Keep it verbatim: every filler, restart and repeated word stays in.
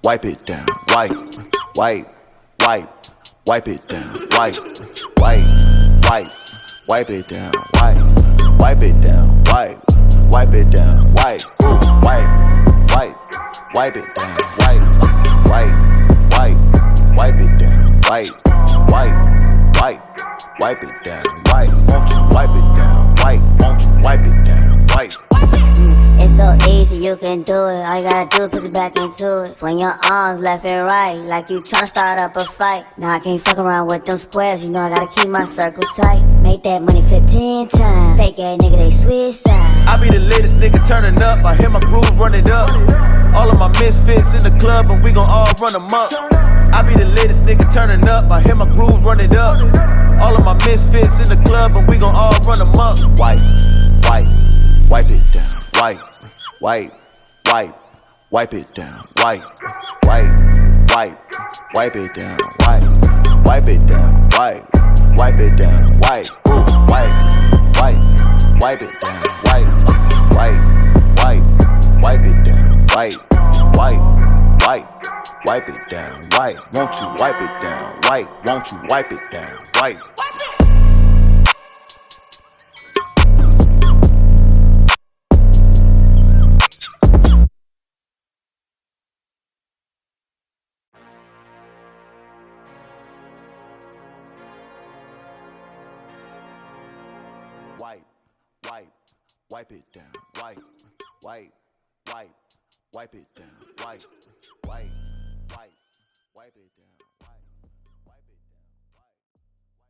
wipe it down, wipe, wipe, wipe, wipe it down, wipe, wipe, wipe, wipe it down, wipe, wipe it down, wipe, wipe it down, wipe, wipe, wipe, wipe it down, wipe, wipe, wipe, wipe it down, wipe, wipe, wipe, wipe it down, wipe, won't you wipe it down, wipe, won't you wipe it down, wipe. It's so easy, you can do it. All you gotta do is put it back into it. Swing your arms left and right, like you tryna start up a fight. Now I can't fuck around with them squares, you know I gotta keep my circle tight. Make that money fifteen times. Fake ass nigga, they switch sides. I be the latest nigga turning up, I hear my groove running up. All of my misfits in the club and we gon' all run them up. I be the latest nigga turning up, I hear my groove running up. All of my misfits in the club and we gon' all run them up. Wipe, wipe, wipe it down. Wipe, wipe, wipe, wipe it down. Wipe, wipe, wipe, wipe it down. Wipe, wipe it down. Wipe, wipe it down. Wipe, wipe, wipe, wipe it down. Wipe, wipe, wipe, wipe it down. Wipe, wipe, wipe, wipe it down. Wipe, won't you wipe it down? Wipe, won't you wipe it down? Wipe. Wipe, wipe, wipe it down. Wipe, wipe, wipe, wipe it down. Wipe, wipe.